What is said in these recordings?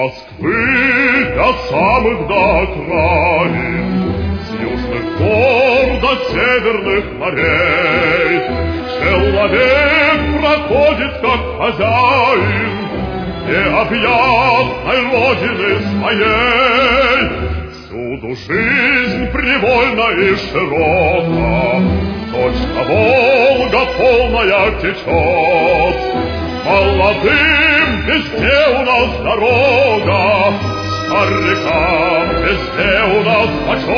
Москвы до самых до окраин, с южных гор до северных морей, человек проходит как хозяин необъятной родины своей. Всюду жизнь привольна и широка, точно Волга полная течет. Молодым везде у нас дорога, старикам везде у нас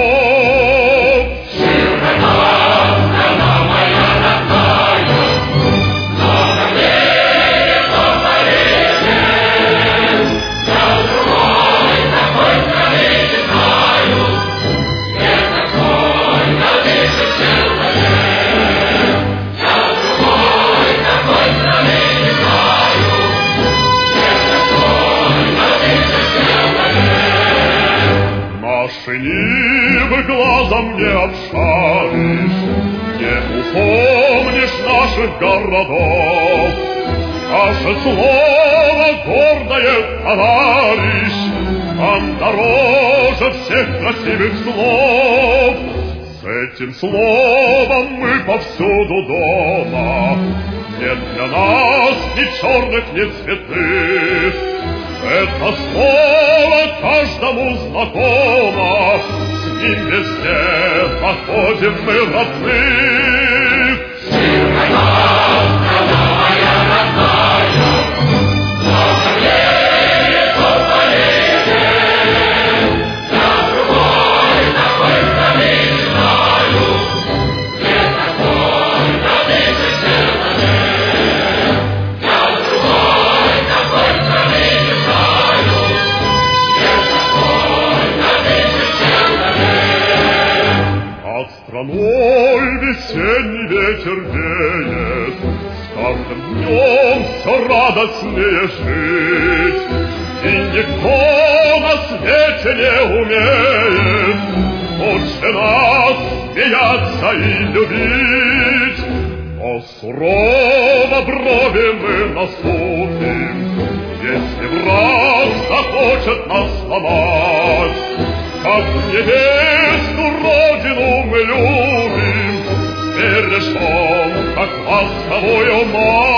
почет. Широка страна моя родная, много берег в Париже. Я другой такой страны не знаю, где такой дышит человек. Я другой такой страны не знаю, где такой дышит человек. Наши нивы глазом не обшаришь, не упомнишь наших городов. Наше слово гордое, товарищ, нам дороже всех красивых слов. С этим словом мы повсюду дома, нет для нас ни черных, ни цветных. Это слово каждому знакомо, с ним везде находим мы родных. Широка страна моя родная, много берег в Париже. Я другой такой страны не знаю, где такой дышит человек. Я другой такой страны не знаю, где такой дышит человек. Над страной весенний ветер веет, с каждым днем все радостнее жить. И никто на свете не умеет лучше нас смеяться и любить. Но сурово брови мы насупим, если враг захочет нас сломать. Как невесту родину мы любим, бережем, как ласковую мать.